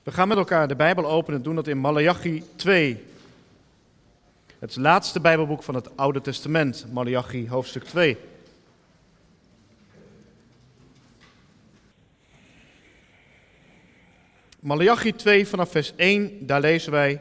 We gaan met elkaar de Bijbel openen en doen dat in Maleachi 2. Het laatste Bijbelboek van het Oude Testament, Maleachi hoofdstuk 2. Maleachi 2 vanaf vers 1, daar lezen wij: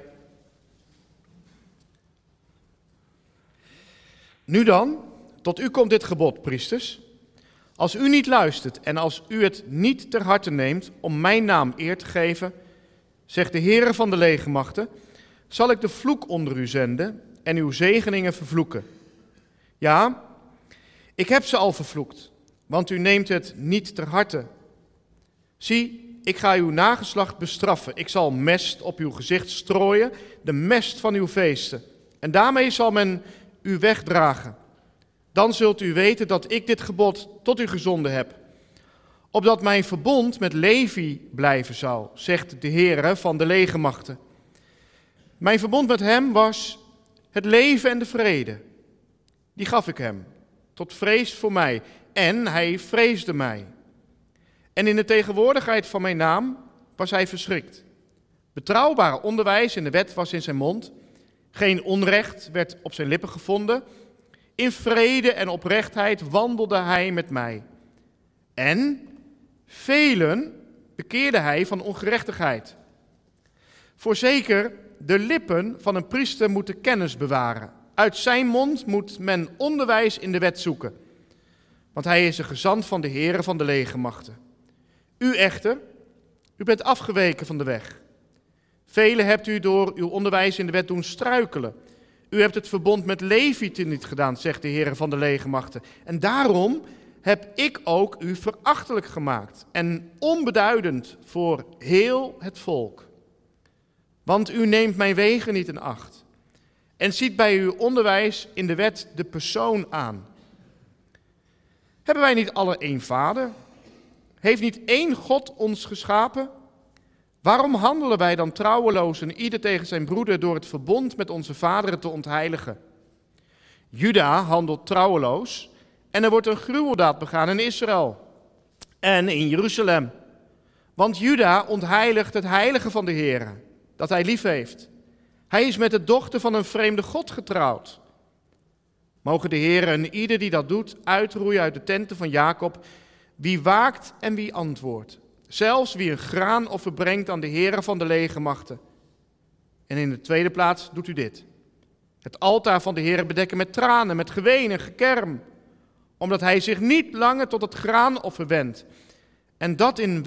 Nu dan, tot u komt dit gebod, priesters. Als u niet luistert en als u het niet ter harte neemt om mijn naam eer te geven, zegt de Heere van de legermachten, zal ik de vloek onder u zenden en uw zegeningen vervloeken. Ja, ik heb ze al vervloekt, want u neemt het niet ter harte. Zie, ik ga uw nageslacht bestraffen. Ik zal mest op uw gezicht strooien, de mest van uw feesten. En daarmee zal men u wegdragen. Dan zult u weten dat ik dit gebod tot u gezonden heb. Opdat mijn verbond met Levi blijven zou, zegt de Heere van de legermachten. Mijn verbond met hem was het leven en de vrede. Die gaf ik hem, tot vrees voor mij. En hij vreesde mij. En in de tegenwoordigheid van mijn naam was hij verschrikt. Betrouwbaar onderwijs in de wet was in zijn mond. Geen onrecht werd op zijn lippen gevonden. In vrede en oprechtheid wandelde hij met mij. En velen bekeerde hij van ongerechtigheid. Voorzeker, de lippen van een priester moeten kennis bewaren. Uit zijn mond moet men onderwijs in de wet zoeken. Want hij is de gezant van de Heere van de legermachten. U echter, u bent afgeweken van de weg. Velen hebt u door uw onderwijs in de wet doen struikelen. U hebt het verbond met Levi niet gedaan, zegt de Heere van de legermachten. En daarom heb ik ook u verachtelijk gemaakt en onbeduidend voor heel het volk. Want u neemt mijn wegen niet in acht en ziet bij uw onderwijs in de wet de persoon aan. Hebben wij niet alle één vader? Heeft niet één God ons geschapen? Waarom handelen wij dan trouweloos en ieder tegen zijn broeder door het verbond met onze vaderen te ontheiligen? Juda handelt trouweloos en er wordt een gruweldaad begaan in Israël en in Jeruzalem. Want Juda ontheiligt het heilige van de Heere, dat hij lief heeft. Hij is met de dochter van een vreemde God getrouwd. Mogen de Heere en ieder die dat doet uitroeien uit de tenten van Jacob, wie waakt en wie antwoordt. Zelfs wie een graanoffer brengt aan de Heere van de legermachten. En in de tweede plaats doet u dit: het altaar van de Heere bedekken met tranen, met geween en gekerm, omdat hij zich niet langer tot het graanoffer wendt. En dat in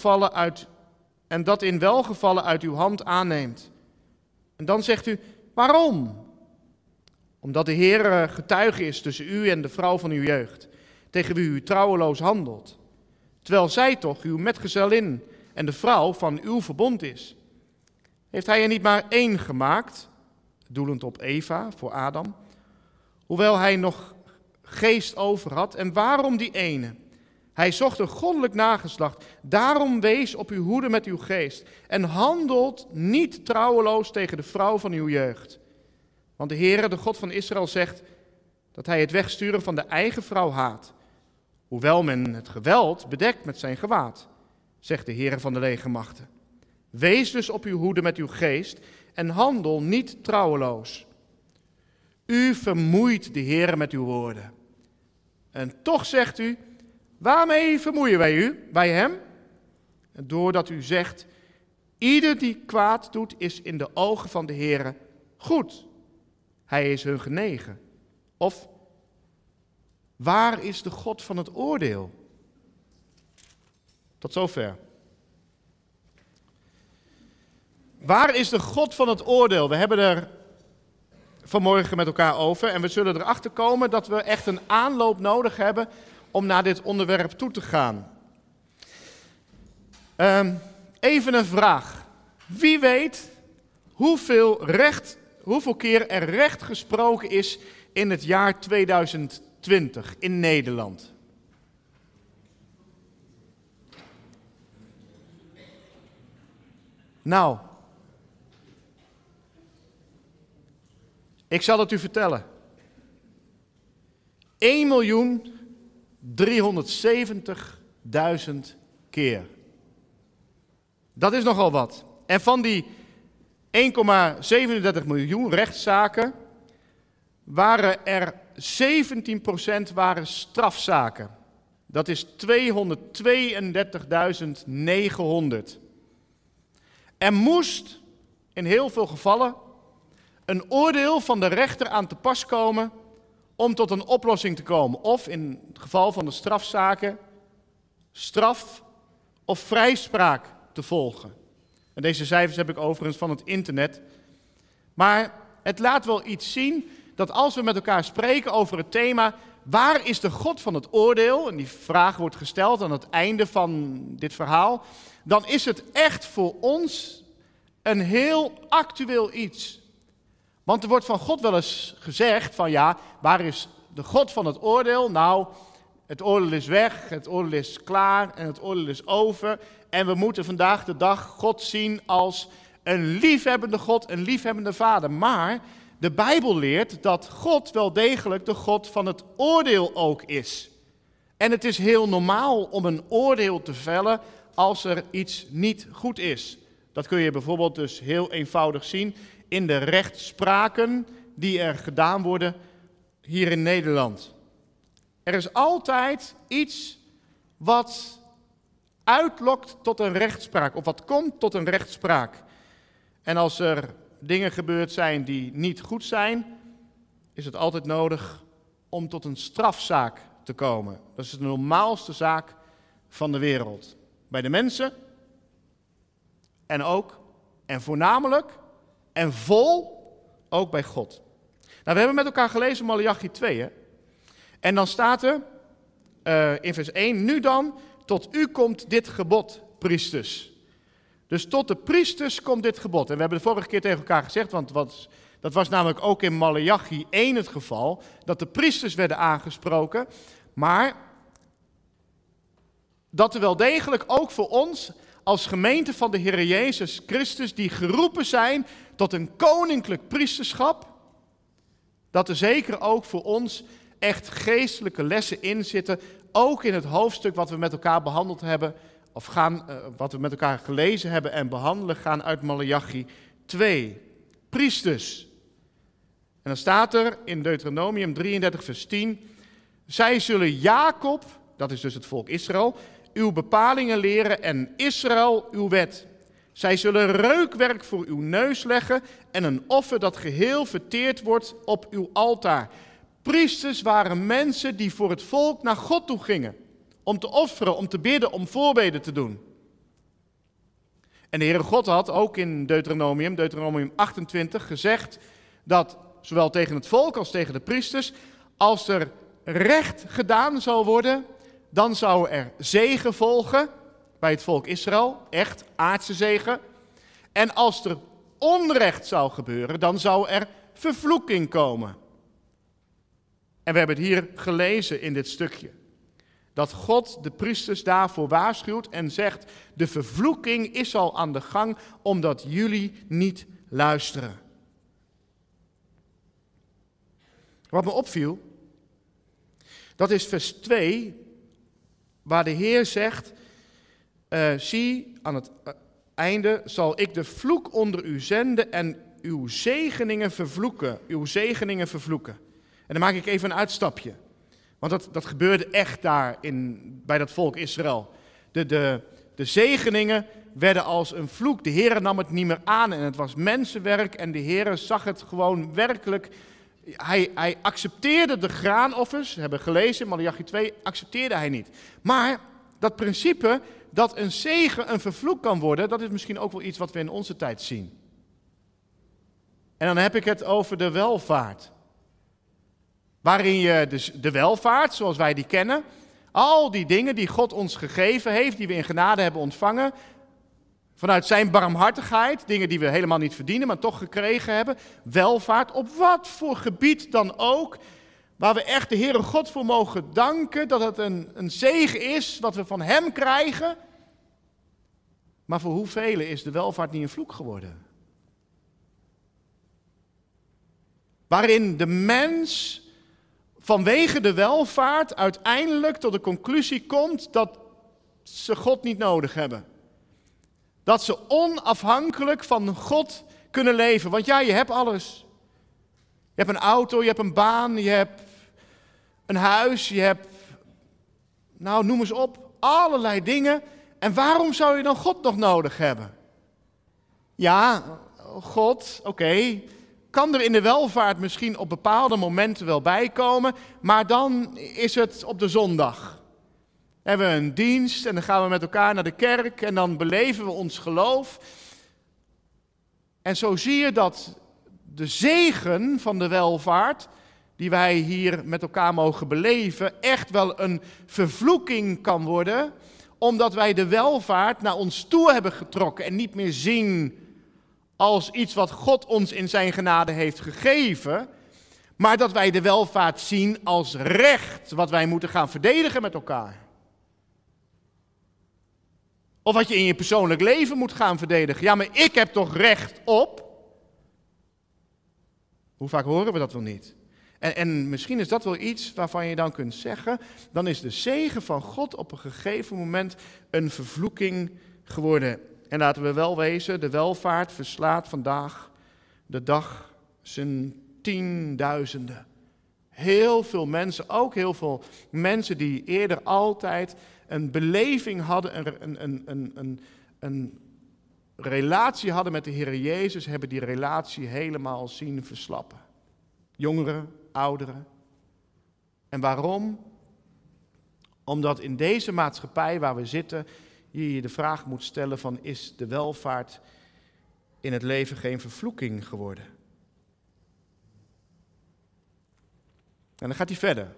welgevallen uit uw hand aanneemt. En dan zegt u: waarom? Omdat de Heere getuige is tussen u en de vrouw van uw jeugd, tegen wie u trouweloos handelt. Terwijl zij toch uw metgezellin en de vrouw van uw verbond is. Heeft hij er niet maar één gemaakt, doelend op Eva voor Adam, hoewel hij nog geest over had? En waarom die ene? Hij zocht een goddelijk nageslacht. Daarom wees op uw hoede met uw geest en handelt niet trouweloos tegen de vrouw van uw jeugd. Want de Heere, de God van Israël, zegt dat hij het wegsturen van de eigen vrouw haat. Hoewel men het geweld bedekt met zijn gewaad, zegt de Heere van de legermachten. Wees dus op uw hoede met uw geest en handel niet trouweloos. U vermoeit de Heere met uw woorden. En toch zegt u: waarmee vermoeien wij u, bij hem? Doordat u zegt: ieder die kwaad doet is in de ogen van de Heere goed. Hij is hun genegen. Of: waar is de God van het oordeel? Tot zover. Waar is de God van het oordeel? We hebben er vanmorgen met elkaar over en we zullen erachter komen dat we echt een aanloop nodig hebben om naar dit onderwerp toe te gaan. Even een vraag. Wie weet hoeveel keer er recht gesproken is in het jaar 2020 in Nederland? Nou, ik zal het u vertellen. 1.370.000 keer. Dat is nogal wat. En van die 1,37 miljoen rechtszaken waren er 17% waren strafzaken. Dat is 232.900. Er moest in heel veel gevallen een oordeel van de rechter aan te pas komen om tot een oplossing te komen. Of in het geval van de strafzaken, straf of vrijspraak te volgen. En deze cijfers heb ik overigens van het internet. Maar het laat wel iets zien dat als we met elkaar spreken over het thema, waar is de God van het oordeel? En die vraag wordt gesteld aan het einde van dit verhaal. Dan is het echt voor ons een heel actueel iets. Want er wordt van God wel eens gezegd van ja, waar is de God van het oordeel? Nou, het oordeel is weg, het oordeel is klaar en het oordeel is over. En we moeten vandaag de dag God zien als een liefhebbende God, een liefhebbende vader. Maar de Bijbel leert dat God wel degelijk de God van het oordeel ook is. En het is heel normaal om een oordeel te vellen als er iets niet goed is. Dat kun je bijvoorbeeld dus heel eenvoudig zien in de rechtspraken die er gedaan worden hier in Nederland. Er is altijd iets wat uitlokt tot een rechtspraak, of wat komt tot een rechtspraak. En als er dingen gebeurd zijn die niet goed zijn, is het altijd nodig om tot een strafzaak te komen. Dat is de normaalste zaak van de wereld. Bij de mensen en ook, en voornamelijk, en vol, ook bij God. Nou, we hebben met elkaar gelezen Maleachi 2, hè? En dan staat er in vers 1, nu dan, tot u komt dit gebod, priesters. Dus tot de priesters komt dit gebod. En we hebben de vorige keer tegen elkaar gezegd, want dat was namelijk ook in Maleachi 1 het geval, dat de priesters werden aangesproken, maar dat er wel degelijk ook voor ons als gemeente van de Heer Jezus Christus, die geroepen zijn tot een koninklijk priesterschap, dat er zeker ook voor ons echt geestelijke lessen in zitten, ook in het hoofdstuk wat we met elkaar behandeld hebben, of wat we met elkaar gelezen hebben en behandelen, gaan uit Maleachi 2. Priesters. En dan staat er in Deuteronomium 33 vers 10, zij zullen Jacob, dat is dus het volk Israël, uw bepalingen leren en Israël uw wet. Zij zullen reukwerk voor uw neus leggen en een offer dat geheel verteerd wordt op uw altaar. Priesters waren mensen die voor het volk naar God toe gingen. Om te offeren, om te bidden, om voorbeden te doen. En de Heere God had ook in Deuteronomium 28 gezegd dat zowel tegen het volk als tegen de priesters, als er recht gedaan zou worden, dan zou er zegen volgen bij het volk Israël, echt aardse zegen. En als er onrecht zou gebeuren, dan zou er vervloeking komen. En we hebben het hier gelezen in dit stukje. Dat God de priesters daarvoor waarschuwt en zegt, de vervloeking is al aan de gang omdat jullie niet luisteren. Wat me opviel, dat is vers 2, waar de Heer zegt, zie, aan het einde zal ik de vloek onder u zenden en uw zegeningen vervloeken. En dan maak ik even een uitstapje. Want dat gebeurde echt daar bij dat volk Israël. De zegeningen werden als een vloek. De Heer nam het niet meer aan en het was mensenwerk. En de Heer zag het gewoon werkelijk. Hij accepteerde de graanoffers, we hebben gelezen in Maleachi 2, accepteerde hij niet. Maar dat principe dat een zegen een vervloek kan worden, dat is misschien ook wel iets wat we in onze tijd zien. En dan heb ik het over de welvaart. Waarin je dus de welvaart, zoals wij die kennen, al die dingen die God ons gegeven heeft, die we in genade hebben ontvangen, vanuit zijn barmhartigheid, dingen die we helemaal niet verdienen, maar toch gekregen hebben, welvaart, op wat voor gebied dan ook, waar we echt de Heere God voor mogen danken, dat het een zegen is wat we van hem krijgen. Maar voor hoeveel is de welvaart niet een vloek geworden? Waarin de mens vanwege de welvaart uiteindelijk tot de conclusie komt dat ze God niet nodig hebben. Dat ze onafhankelijk van God kunnen leven. Want ja, je hebt alles. Je hebt een auto, je hebt een baan, je hebt een huis, je hebt, nou noem eens op, allerlei dingen. En waarom zou je dan God nog nodig hebben? Ja, God, oké, kan er in de welvaart misschien op bepaalde momenten wel bijkomen, maar dan is het op de zondag. Hebben we een dienst en dan gaan we met elkaar naar de kerk en dan beleven we ons geloof. En zo zie je dat de zegen van de welvaart, die wij hier met elkaar mogen beleven, echt wel een vervloeking kan worden, omdat wij de welvaart naar ons toe hebben getrokken en niet meer zien als iets wat God ons in zijn genade heeft gegeven, maar dat wij de welvaart zien als recht, wat wij moeten gaan verdedigen met elkaar. Of wat je in je persoonlijk leven moet gaan verdedigen. Ja, maar ik heb toch recht op? Hoe vaak horen we dat wel niet? En misschien is dat wel iets waarvan je dan kunt zeggen, dan is de zegen van God op een gegeven moment een vervloeking geworden. En laten we wel wezen, de welvaart verslaat vandaag de dag zijn tienduizenden. Heel veel mensen, ook heel veel mensen die eerder altijd een beleving hadden, een relatie hadden met de Heer Jezus, hebben die relatie helemaal zien verslappen. Jongeren, ouderen. En waarom? Omdat in deze maatschappij waar we zitten, je de vraag moet stellen van, is de welvaart in het leven geen vervloeking geworden? En dan gaat hij verder.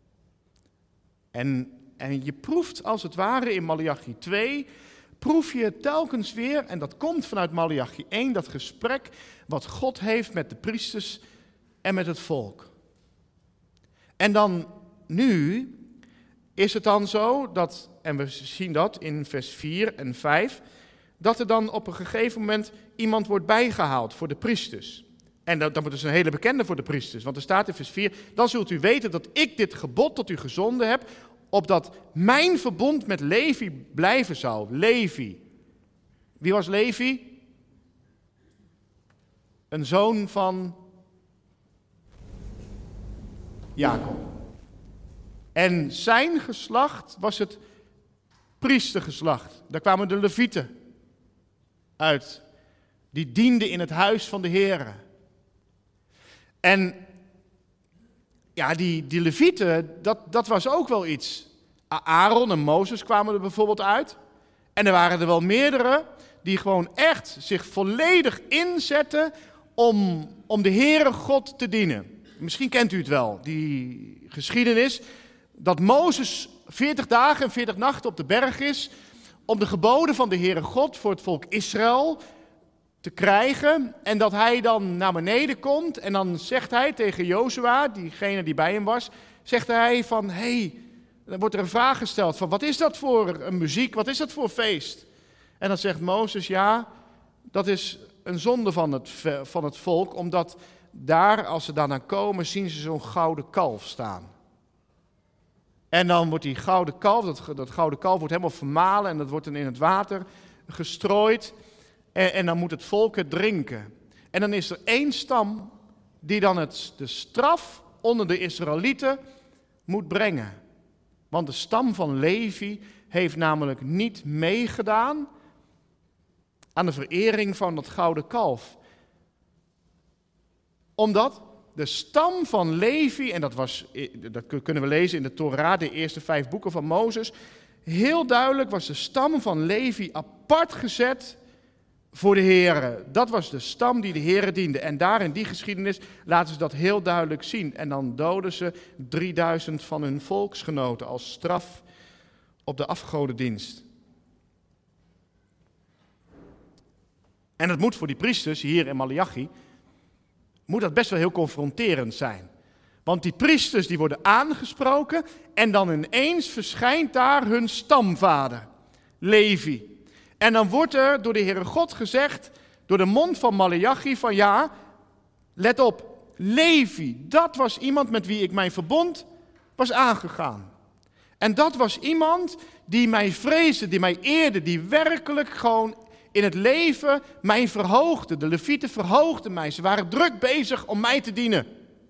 En je proeft als het ware in Maleachi 2, proef je telkens weer, en dat komt vanuit Maleachi 1, dat gesprek wat God heeft met de priesters en met het volk. En dan nu is het dan zo dat, en we zien dat in vers 4 en 5, dat er dan op een gegeven moment iemand wordt bijgehaald voor de priesters. En dat is een hele bekende voor de priesters, want er staat in vers 4, dan zult u weten dat ik dit gebod tot u gezonden heb, opdat mijn verbond met Levi blijven zou. Levi. Wie was Levi? Een zoon van Jacob. En zijn geslacht was het priestergeslacht. Daar kwamen de Levieten uit. Die dienden in het huis van de Heere. En ja, die Levieten, dat was ook wel iets. Aaron en Mozes kwamen er bijvoorbeeld uit. En er waren er wel meerdere die gewoon echt zich volledig inzetten om de Heere God te dienen. Misschien kent u het wel, die geschiedenis, dat Mozes 40 dagen en 40 nachten op de berg is om de geboden van de Heere God voor het volk Israël te krijgen. En dat hij dan naar beneden komt en dan zegt hij tegen Jozua, diegene die bij hem was, zegt hij van, dan wordt er een vraag gesteld van, wat is dat voor een muziek, wat is dat voor feest? En dan zegt Mozes, ja, dat is een zonde van het volk, omdat daar, als ze daarna komen, zien ze zo'n gouden kalf staan. En dan wordt die gouden kalf, dat gouden kalf wordt helemaal vermalen en dat wordt dan in het water gestrooid. En dan moet het volk het drinken. En dan is er één stam die dan de straf onder de Israëlieten moet brengen. Want de stam van Levi heeft namelijk niet meegedaan aan de verering van dat gouden kalf. Omdat de stam van Levi, en dat kunnen we lezen in de Torah, de eerste 5 boeken van Mozes, heel duidelijk was de stam van Levi apart gezet voor de Heere. Dat was de stam die de Heere diende. En daar in die geschiedenis laten ze dat heel duidelijk zien. En dan doden ze 3000 van hun volksgenoten als straf op de afgodendienst. En dat moet voor die priesters hier in Maleachi, moet dat best wel heel confronterend zijn. Want die priesters die worden aangesproken en dan ineens verschijnt daar hun stamvader, Levi. En dan wordt er door de Heere God gezegd, door de mond van Maleachi, van ja, let op, Levi, dat was iemand met wie ik mijn verbond was aangegaan. En dat was iemand die mij vreesde, die mij eerde, die werkelijk gewoon in het leven mij verhoogde. De Levieten verhoogden mij. Ze waren druk bezig om mij te dienen.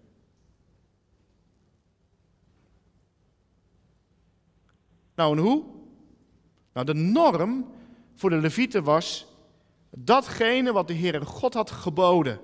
Nou, en hoe? Nou, de norm voor de Levieten was datgene wat de Heere God had geboden.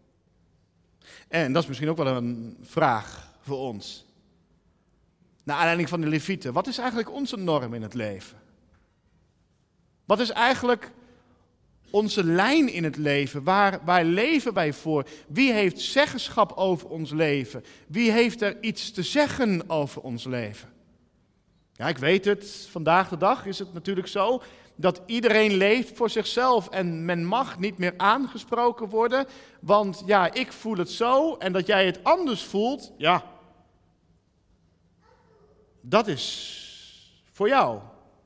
En dat is misschien ook wel een vraag voor ons. Naar aanleiding van de Levieten, wat is eigenlijk onze norm in het leven? Wat is eigenlijk onze lijn in het leven? Waar leven wij voor? Wie heeft zeggenschap over ons leven? Wie heeft er iets te zeggen over ons leven? Ja, ik weet het, vandaag de dag is het natuurlijk zo dat iedereen leeft voor zichzelf en men mag niet meer aangesproken worden, want ja, ik voel het zo en dat jij het anders voelt, ja, dat is voor jou.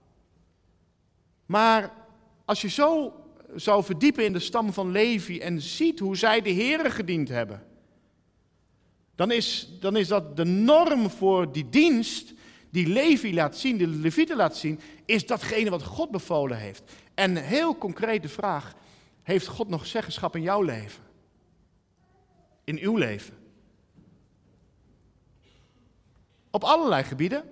Maar als je zo zou verdiepen in de stam van Levi en ziet hoe zij de Heere gediend hebben, dan is dat de norm voor die dienst die Levi laat zien, de Levieten laat zien, is datgene wat God bevolen heeft. En een heel concrete vraag, heeft God nog zeggenschap in jouw leven? In uw leven? Op allerlei gebieden.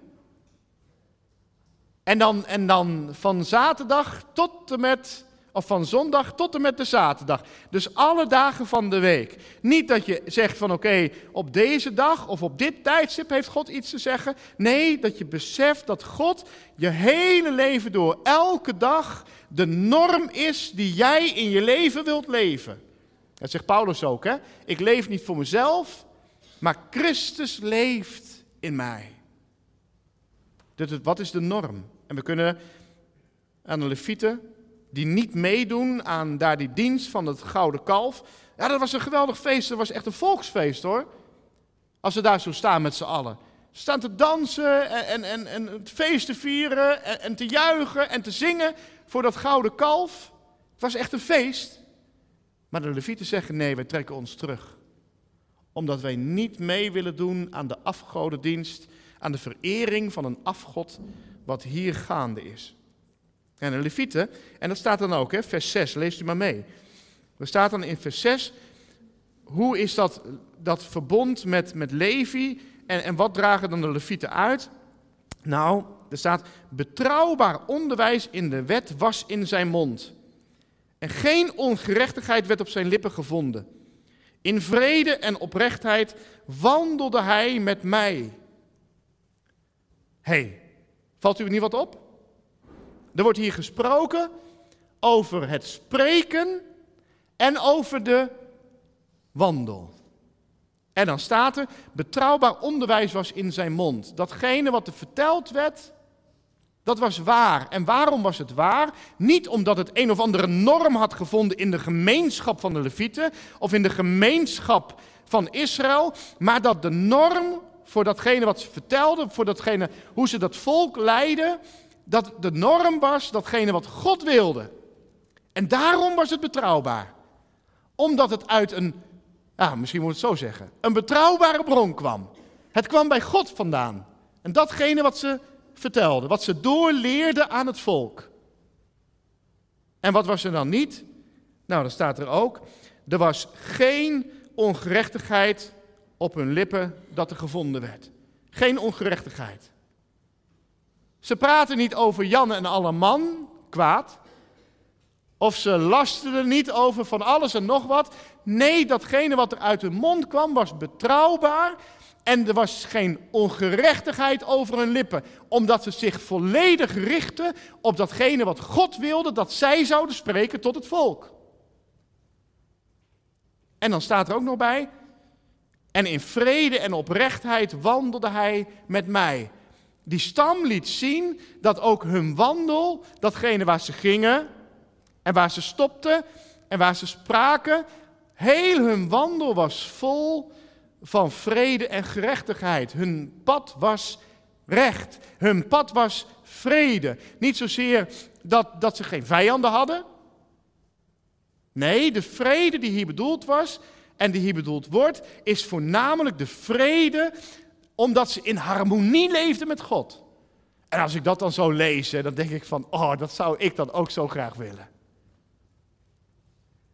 En dan van zaterdag tot en met, of van zondag tot en met de zaterdag. Dus alle dagen van de week. Niet dat je zegt van oké, op deze dag of op dit tijdstip heeft God iets te zeggen. Nee, dat je beseft dat God je hele leven door, elke dag, de norm is die jij in je leven wilt leven. Dat zegt Paulus ook, hè. Ik leef niet voor mezelf, maar Christus leeft in mij. Wat is de norm? En we kunnen aan de Levieten die niet meedoen aan daar die dienst van het gouden kalf. Ja, dat was een geweldig feest. Dat was echt een volksfeest, hoor. Als ze daar zo staan met z'n allen. Ze staan te dansen en het feest te vieren en te juichen en te zingen voor dat gouden kalf. Het was echt een feest. Maar de Levieten zeggen nee, wij trekken ons terug. Omdat wij niet mee willen doen aan de afgodendienst, aan de verering van een afgod wat hier gaande is. En de Levieten, en dat staat dan ook, hè, vers 6, leest u maar mee. Er staat dan in vers 6, hoe is dat verbond met Levi en wat dragen dan de Levieten uit? Nou, er staat, betrouwbaar onderwijs in de wet was in zijn mond. En geen ongerechtigheid werd op zijn lippen gevonden. In vrede en oprechtheid wandelde hij met mij. Valt u niet wat op? Er wordt hier gesproken over het spreken en over de wandel. En dan staat er, betrouwbaar onderwijs was in zijn mond. Datgene wat er verteld werd, dat was waar. En waarom was het waar? Niet omdat het een of andere norm had gevonden in de gemeenschap van de Levieten of in de gemeenschap van Israël, maar dat de norm voor datgene wat ze vertelden, voor datgene hoe ze dat volk leidden, dat de norm was datgene wat God wilde. En daarom was het betrouwbaar. Omdat het uit misschien moet ik het zo zeggen, een betrouwbare bron kwam. Het kwam bij God vandaan. En datgene wat ze vertelden, wat ze doorleerden aan het volk. En wat was er dan niet? Nou, dan staat er ook, er was geen ongerechtigheid op hun lippen dat er gevonden werd. Geen ongerechtigheid. Ze praten niet over Jan en alle man, kwaad. Of ze lasterden niet over van alles en nog wat. Nee, datgene wat er uit hun mond kwam was betrouwbaar. En er was geen ongerechtigheid over hun lippen. Omdat ze zich volledig richtten op datgene wat God wilde dat zij zouden spreken tot het volk. En dan staat er ook nog bij, en in vrede en oprechtheid wandelde hij met mij. Die stam liet zien dat ook hun wandel, datgene waar ze gingen en waar ze stopten en waar ze spraken, heel hun wandel was vol van vrede en gerechtigheid. Hun pad was recht, hun pad was vrede. Niet zozeer dat ze geen vijanden hadden. Nee, de vrede die hier bedoeld was en die hier bedoeld wordt, is voornamelijk de vrede omdat ze in harmonie leefden met God. En als ik dat dan zo lees, dan denk ik van, dat zou ik dan ook zo graag willen.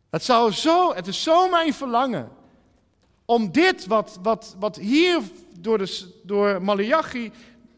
Het is zo mijn verlangen om dit wat hier door Maleachi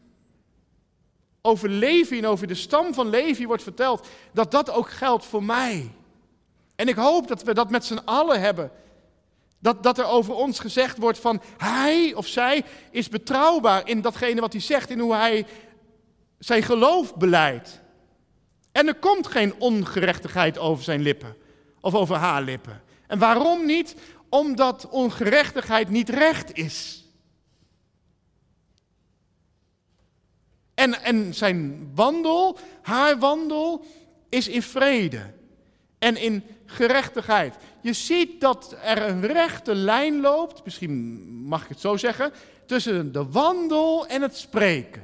over Levi en over de stam van Levi wordt verteld, dat dat ook geldt voor mij. En ik hoop dat we dat met z'n allen hebben. Dat er over ons gezegd wordt van hij of zij is betrouwbaar in datgene wat hij zegt, in hoe hij zijn geloof beleidt. En er komt geen ongerechtigheid over zijn lippen of over haar lippen. En waarom niet? Omdat ongerechtigheid niet recht is. En zijn wandel, haar wandel, is in vrede en in gerechtigheid. Je ziet dat er een rechte lijn loopt, misschien mag ik het zo zeggen, tussen de wandel en het spreken.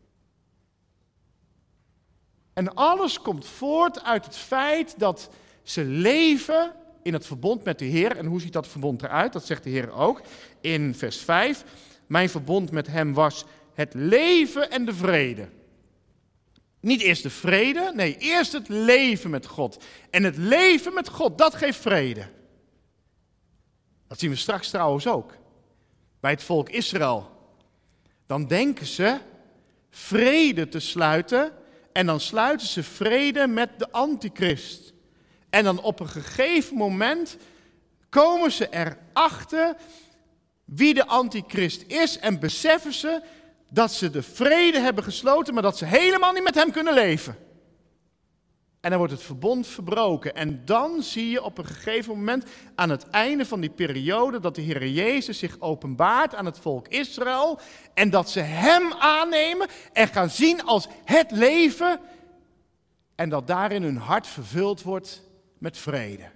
En alles komt voort uit het feit dat ze leven in het verbond met de Heer. En hoe ziet dat verbond eruit? Dat zegt de Heer ook in vers 5. Mijn verbond met hem was het leven en de vrede. Niet eerst de vrede, nee, eerst het leven met God. En het leven met God, dat geeft vrede. Dat zien we straks trouwens ook. Bij het volk Israël. Dan denken ze vrede te sluiten. En dan sluiten ze vrede met de antichrist. En dan op een gegeven moment komen ze erachter wie de antichrist is. En beseffen ze dat ze de vrede hebben gesloten, maar dat ze helemaal niet met hem kunnen leven. En dan wordt het verbond verbroken. En dan zie je op een gegeven moment aan het einde van die periode dat de Heer Jezus zich openbaart aan het volk Israël. En dat ze hem aannemen en gaan zien als het leven. En dat daarin hun hart vervuld wordt met vrede.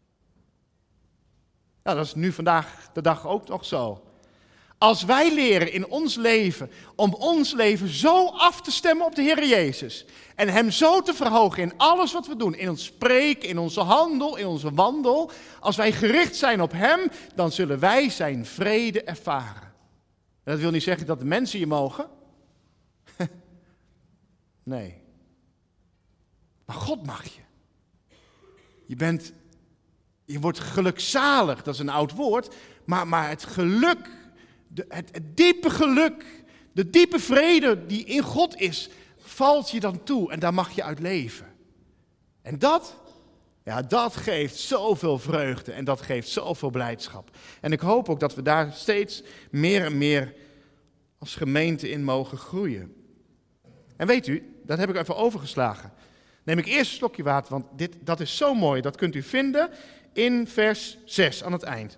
Nou, dat is nu vandaag de dag ook nog zo. Als wij leren in ons leven om ons leven zo af te stemmen op de Heer Jezus. En hem zo te verhogen in alles wat we doen. In ons spreken, in onze handel, in onze wandel. Als wij gericht zijn op hem, dan zullen wij zijn vrede ervaren. En dat wil niet zeggen dat de mensen je mogen. Nee. Maar God mag je. Je wordt gelukzalig, dat is een oud woord. Maar het geluk, het diepe geluk, de diepe vrede die in God is, valt je dan toe en daar mag je uit leven. En dat geeft zoveel vreugde en dat geeft zoveel blijdschap. En ik hoop ook dat we daar steeds meer en meer als gemeente in mogen groeien. En weet u, dat heb ik even overgeslagen. Neem ik eerst een slokje water, want dat is zo mooi. Dat kunt u vinden in vers 6 aan het eind.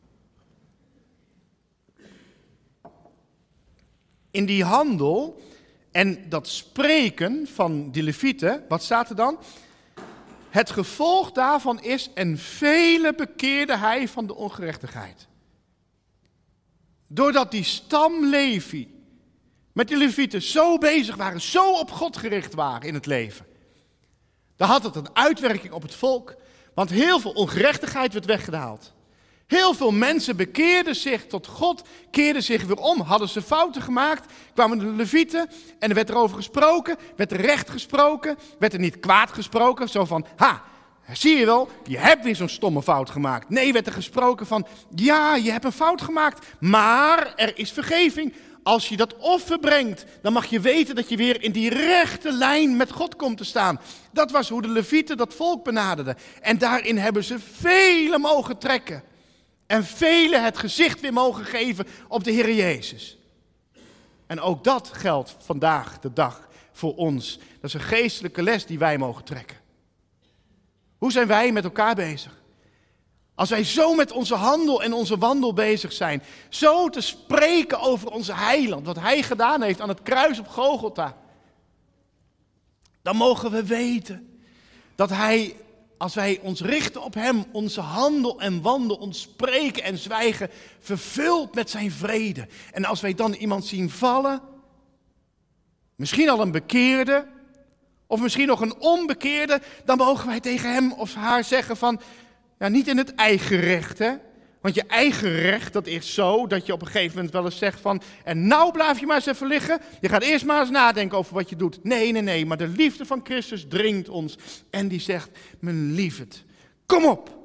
In die handel en dat spreken van die levieten, wat staat er dan? Het gevolg daarvan is, en vele bekeerde hij van de ongerechtigheid. Doordat die stam Levi met die levieten zo bezig waren, zo op God gericht waren in het leven. Dan had het een uitwerking op het volk, want heel veel ongerechtigheid werd weggehaald. Heel veel mensen bekeerden zich tot God, keerden zich weer om, hadden ze fouten gemaakt, kwamen de levieten en er werd erover gesproken, werd er recht gesproken, werd er niet kwaad gesproken, zo van, zie je wel, je hebt weer zo'n stomme fout gemaakt. Nee, werd er gesproken van, ja, je hebt een fout gemaakt, maar er is vergeving. Als je dat offer brengt, dan mag je weten dat je weer in die rechte lijn met God komt te staan. Dat was hoe de levieten dat volk benaderden. En daarin hebben ze velen mogen trekken. En velen het gezicht weer mogen geven op de Heer Jezus. En ook dat geldt vandaag de dag voor ons. Dat is een geestelijke les die wij mogen trekken. Hoe zijn wij met elkaar bezig? Als wij zo met onze handel en onze wandel bezig zijn, zo te spreken over onze heiland, wat hij gedaan heeft aan het kruis op Golgotha, dan mogen we weten dat hij, als wij ons richten op hem, onze handel en wandel, ons spreken en zwijgen, vervult met zijn vrede. En als wij dan iemand zien vallen, misschien al een bekeerde, of misschien nog een onbekeerde, dan mogen wij tegen hem of haar zeggen van, ja, niet in het eigen recht, hè. Want je eigen recht, dat is zo dat je op een gegeven moment wel eens zegt van, en nou blijf je maar eens even liggen. Je gaat eerst maar eens nadenken over wat je doet. Nee, maar de liefde van Christus dringt ons. En die zegt, mijn lieverd, kom op.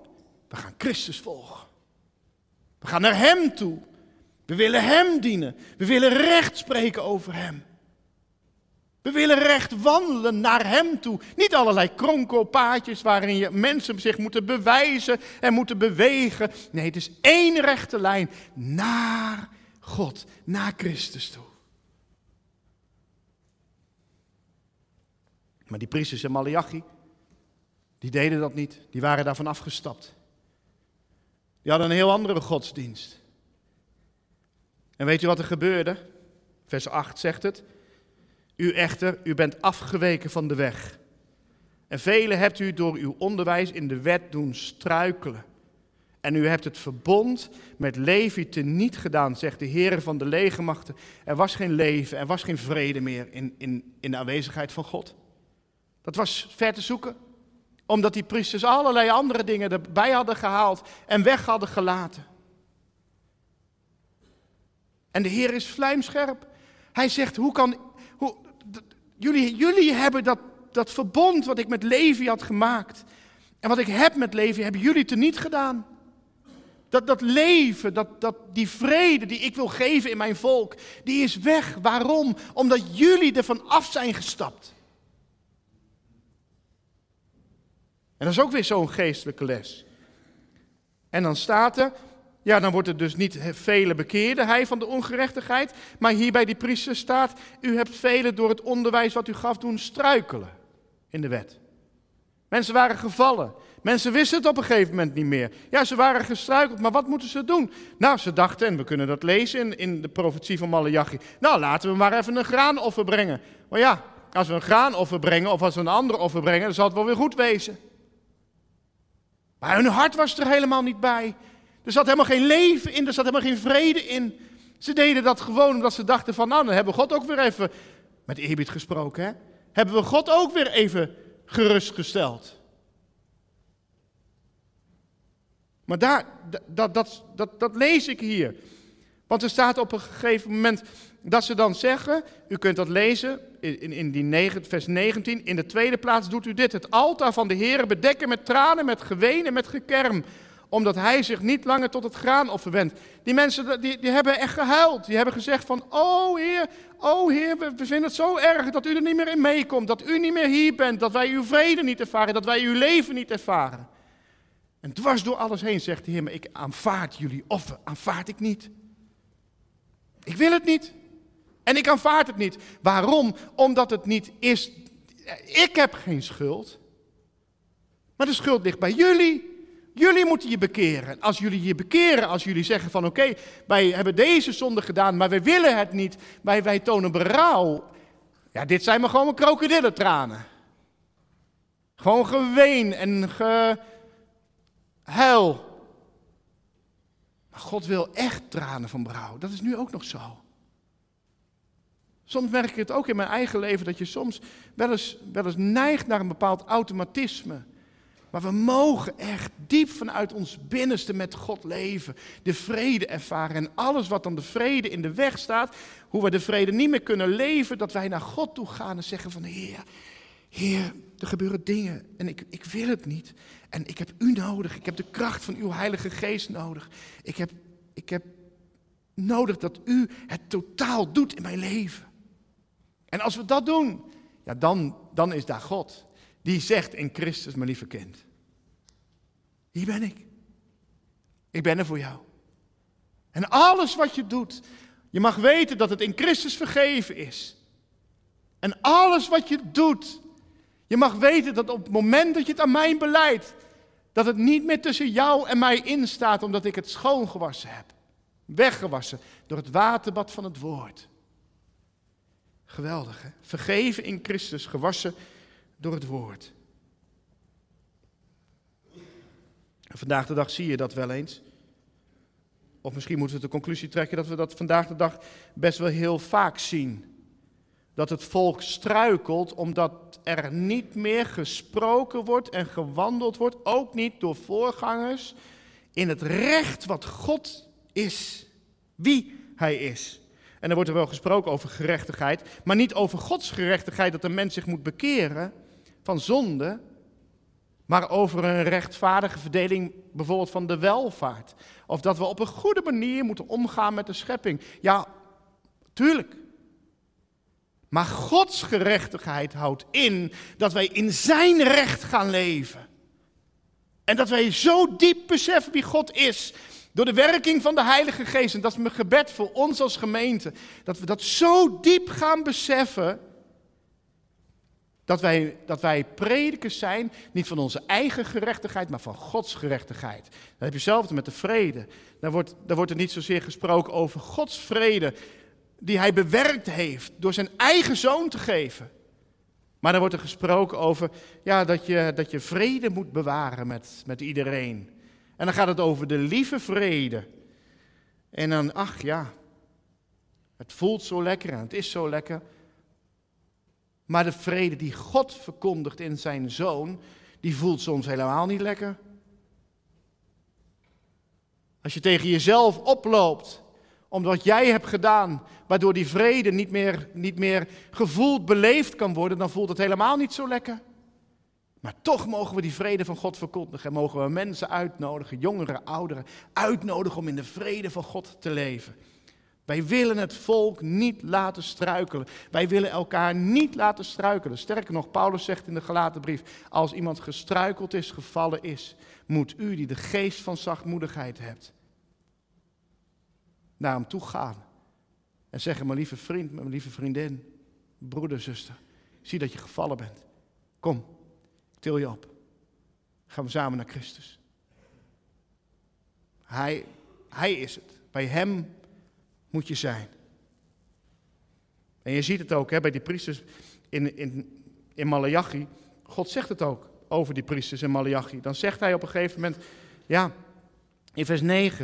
We gaan Christus volgen. We gaan naar hem toe. We willen hem dienen. We willen recht spreken over hem. We willen recht wandelen naar hem toe. Niet allerlei kronkelpaadjes waarin je mensen zich moeten bewijzen en moeten bewegen. Nee, het is één rechte lijn naar God, naar Christus toe. Maar die priesters en Maleachi, die deden dat niet. Die waren daarvan afgestapt. Die hadden een heel andere godsdienst. En weet u wat er gebeurde? Vers 8 zegt het. U echter, u bent afgeweken van de weg. En velen hebt u door uw onderwijs in de wet doen struikelen. En u hebt het verbond met Levi teniet gedaan, zegt de Heer van de legermachten. Er was geen leven, er was geen vrede meer in de aanwezigheid van God. Dat was ver te zoeken, omdat die priesters allerlei andere dingen erbij hadden gehaald en weg hadden gelaten. En de Heer is vlijmscherp. Hij zegt, jullie hebben dat verbond wat ik met Levi had gemaakt. En wat ik heb met Levi, hebben jullie teniet gedaan. Dat leven, die vrede die ik wil geven in mijn volk, die is weg. Waarom? Omdat jullie ervan af zijn gestapt. En dat is ook weer zo'n geestelijke les. En dan staat er, ja, dan wordt het dus niet vele bekeerden, hij van de ongerechtigheid. Maar hier bij die priester staat, u hebt velen door het onderwijs wat u gaf doen struikelen in de wet. Mensen waren gevallen. Mensen wisten het op een gegeven moment niet meer. Ja, ze waren gestruikeld, maar wat moeten ze doen? Nou, ze dachten, en we kunnen dat lezen in de profetie van Maleachi. Nou, laten we maar even een graanoffer brengen. Maar ja, als we een graanoffer brengen of als we een ander offer brengen, dan zal het wel weer goed wezen. Maar hun hart was er helemaal niet bij. Er zat helemaal geen leven in, er zat helemaal geen vrede in. Ze deden dat gewoon omdat ze dachten van, nou, dan hebben we God ook weer even, met eerbied gesproken, hè, hebben we God ook weer even gerustgesteld. Maar dat lees ik hier. Want er staat op een gegeven moment dat ze dan zeggen, u kunt dat lezen in vers 19, in de tweede plaats doet u dit, het altaar van de Heere bedekken met tranen, met geween en met gekerm, omdat hij zich niet langer tot het graanoffer wendt. Die mensen die hebben echt gehuild, die hebben gezegd van, oh Heer, we vinden het zo erg dat u er niet meer in meekomt, dat u niet meer hier bent, dat wij uw vrede niet ervaren, dat wij uw leven niet ervaren. En dwars door alles heen zegt de Heer, maar ik aanvaard jullie offer, aanvaard ik niet. Ik wil het niet. En ik aanvaard het niet. Waarom? Omdat het niet is. Ik heb geen schuld. Maar de schuld ligt bij jullie. Jullie moeten je bekeren. Als jullie je bekeren, als jullie zeggen van oké, wij hebben deze zonde gedaan, maar wij willen het niet. Wij tonen berouw. Ja, dit zijn maar gewoon krokodillentranen. Gewoon geween en gehuil. Maar God wil echt tranen van berouw. Dat is nu ook nog zo. Soms merk ik het ook in mijn eigen leven dat je soms wel eens neigt naar een bepaald automatisme. Maar we mogen echt diep vanuit ons binnenste met God leven. De vrede ervaren en alles wat dan de vrede in de weg staat. Hoe we de vrede niet meer kunnen leven. Dat wij naar God toe gaan en zeggen van Heer, er gebeuren dingen en ik wil het niet. En ik heb u nodig. Ik heb de kracht van uw Heilige Geest nodig. Ik heb nodig dat u het totaal doet in mijn leven. En als we dat doen, ja, dan is daar God. Die zegt in Christus, mijn lieve kind. Hier ben ik. Ik ben er voor jou. En alles wat je doet, je mag weten dat het in Christus vergeven is. En alles wat je doet, je mag weten dat op het moment dat je het aan mij beleidt, dat het niet meer tussen jou en mij instaat, omdat ik het schoongewassen heb. Weggewassen door het waterbad van het woord. Geweldig, hè? Vergeven in Christus, gewassen door het woord. En vandaag de dag zie je dat wel eens. Of misschien moeten we de conclusie trekken dat we dat vandaag de dag best wel heel vaak zien. Dat het volk struikelt omdat er niet meer gesproken wordt en gewandeld wordt, ook niet door voorgangers, in het recht wat God is, wie hij is. En dan wordt er wel gesproken over gerechtigheid, maar niet over Gods gerechtigheid dat een mens zich moet bekeren van zonde, maar over een rechtvaardige verdeling bijvoorbeeld van de welvaart. Of dat we op een goede manier moeten omgaan met de schepping. Ja, tuurlijk. Maar Gods gerechtigheid houdt in dat wij in zijn recht gaan leven. En dat wij zo diep beseffen wie God is, door de werking van de Heilige Geest. En dat is mijn gebed voor ons als gemeente. Dat we dat zo diep gaan beseffen, dat wij predikers zijn, niet van onze eigen gerechtigheid, maar van Gods gerechtigheid. Dan heb je hetzelfde met de vrede. Daar wordt er niet zozeer gesproken over Gods vrede, die hij bewerkt heeft door zijn eigen zoon te geven. Maar dan wordt er gesproken over dat je vrede moet bewaren met iedereen. En dan gaat het over de lieve vrede. En dan, het voelt zo lekker en het is zo lekker. Maar de vrede die God verkondigt in zijn zoon, die voelt soms helemaal niet lekker. Als je tegen jezelf oploopt, omdat jij hebt gedaan, waardoor die vrede niet meer gevoeld, beleefd kan worden, dan voelt het helemaal niet zo lekker. Maar toch mogen we die vrede van God verkondigen en mogen we mensen uitnodigen, jongeren, ouderen, uitnodigen om in de vrede van God te leven. Wij willen het volk niet laten struikelen. Wij willen elkaar niet laten struikelen. Sterker nog, Paulus zegt in de Galatenbrief, als iemand gestruikeld is, gevallen is, moet u die de geest van zachtmoedigheid hebt, naar hem toe gaan. En zeggen, mijn lieve vriend, mijn lieve vriendin, broeder, zuster, ik zie dat je gevallen bent. Kom, ik til je op. Gaan we samen naar Christus. Hij is het. Bij hem moet je zijn. En je ziet het ook bij die priesters in Maleachi. God zegt het ook over die priesters in Maleachi. Dan zegt hij op een gegeven moment, in vers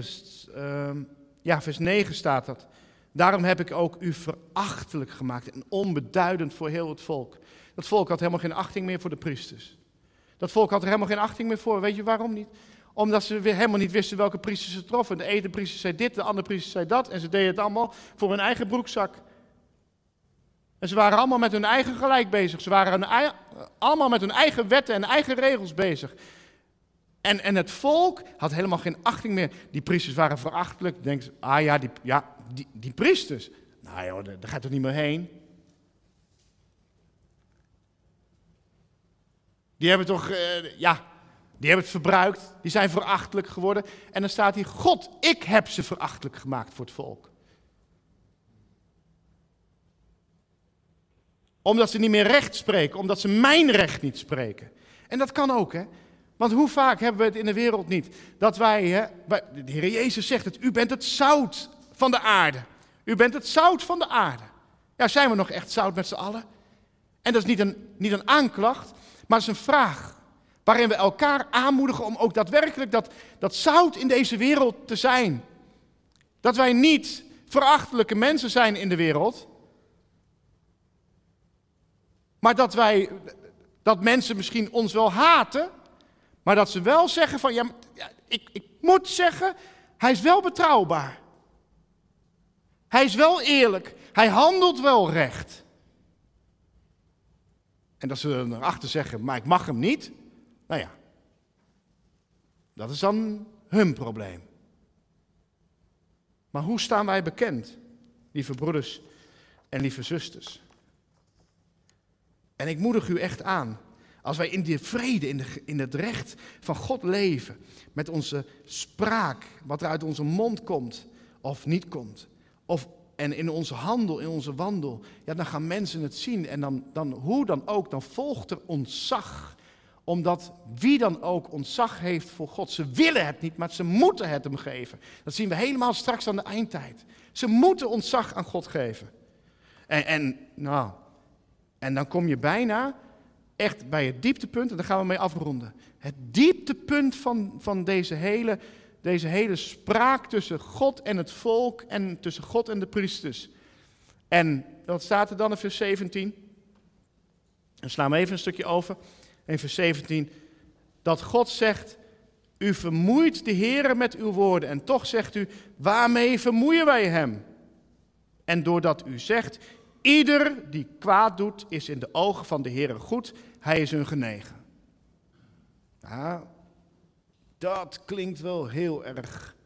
9 staat dat. Daarom heb ik ook u verachtelijk gemaakt en onbeduidend voor heel het volk. Dat volk had helemaal geen achting meer voor de priesters. Dat volk had er helemaal geen achting meer voor. Weet je waarom niet? Omdat ze weer helemaal niet wisten welke priesters ze troffen. De ene priester zei dit, de andere priester zei dat. En ze deden het allemaal voor hun eigen broekzak. En ze waren allemaal met hun eigen gelijk bezig. Ze waren allemaal met hun eigen wetten en eigen regels bezig. En het volk had helemaal geen achting meer. Die priesters waren verachtelijk. Denk ze, die priesters. Nou joh, daar gaat er niet meer heen. Die hebben toch, die hebben het verbruikt. Die zijn verachtelijk geworden. En dan staat hier, God, ik heb ze verachtelijk gemaakt voor het volk. Omdat ze niet meer recht spreken. Omdat ze mijn recht niet spreken. En dat kan ook, hè. Want hoe vaak hebben we het in de wereld niet? Dat de Heer Jezus zegt het, u bent het zout van de aarde. U bent het zout van de aarde. Ja, zijn we nog echt zout met z'n allen? En dat is niet een aanklacht, maar het is een vraag. Waarin we elkaar aanmoedigen om ook daadwerkelijk dat zout in deze wereld te zijn. Dat wij niet verachtelijke mensen zijn in de wereld. Maar dat mensen misschien ons wel haten. Maar dat ze wel zeggen van, ik moet zeggen, hij is wel betrouwbaar. Hij is wel eerlijk. Hij handelt wel recht. En dat ze erachter zeggen, maar ik mag hem niet. Nou ja, dat is dan hun probleem. Maar hoe staan wij bekend, lieve broeders en lieve zusters? En ik moedig u echt aan. Als wij in die vrede, in het recht van God leven, met onze spraak, wat er uit onze mond komt of niet komt, en in onze handel, in onze wandel, dan gaan mensen het zien en dan hoe dan ook, dan volgt er ontzag. Omdat wie dan ook ontzag heeft voor God, ze willen het niet, maar ze moeten het hem geven. Dat zien we helemaal straks aan de eindtijd. Ze moeten ontzag aan God geven. En dan kom je bijna echt bij het dieptepunt, en daar gaan we mee afronden. Het dieptepunt van deze hele spraak tussen God en het volk en tussen God en de priesters. En wat staat er dan in vers 17? En slaan we even een stukje over. In vers 17, dat God zegt, u vermoeit de Heere met uw woorden. En toch zegt u, waarmee vermoeien wij hem? En doordat u zegt, ieder die kwaad doet, is in de ogen van de Heere goed. Hij is hun genegen. Ja, dat klinkt wel heel erg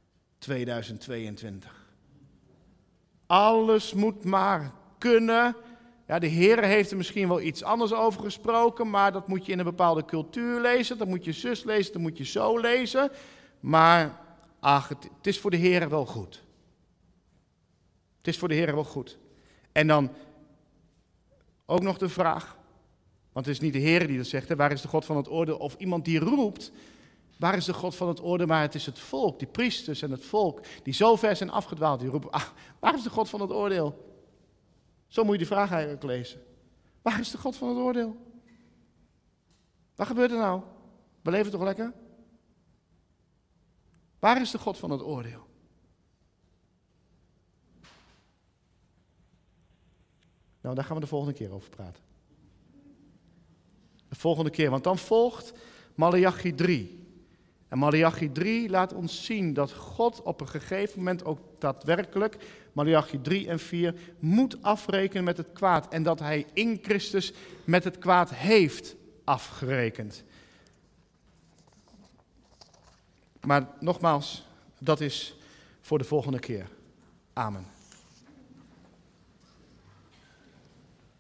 2022. Alles moet maar kunnen. Ja, de Heer heeft er misschien wel iets anders over gesproken, maar dat moet je in een bepaalde cultuur lezen. Dat moet je zus lezen, dat moet je zo lezen. Maar ach, het is voor de Heer wel goed. Het is voor de Heer wel goed. En dan ook nog de vraag, want het is niet de Heer die dat zegt, hè, waar is de God van het oordeel? Of iemand die roept, waar is de God van het oordeel? Maar het is het volk, die priesters en het volk, die zo ver zijn afgedwaald, die roepen, waar is de God van het oordeel? Zo moet je die vraag eigenlijk lezen. Waar is de God van het oordeel? Wat gebeurt er nou? We leven toch lekker? Waar is de God van het oordeel? Nou, daar gaan we de volgende keer over praten. De volgende keer, want dan volgt Maleachi 3. En Maleachi 3 laat ons zien dat God op een gegeven moment ook daadwerkelijk, Maleachi 3 en 4, moet afrekenen met het kwaad. En dat hij in Christus met het kwaad heeft afgerekend. Maar nogmaals, dat is voor de volgende keer. Amen.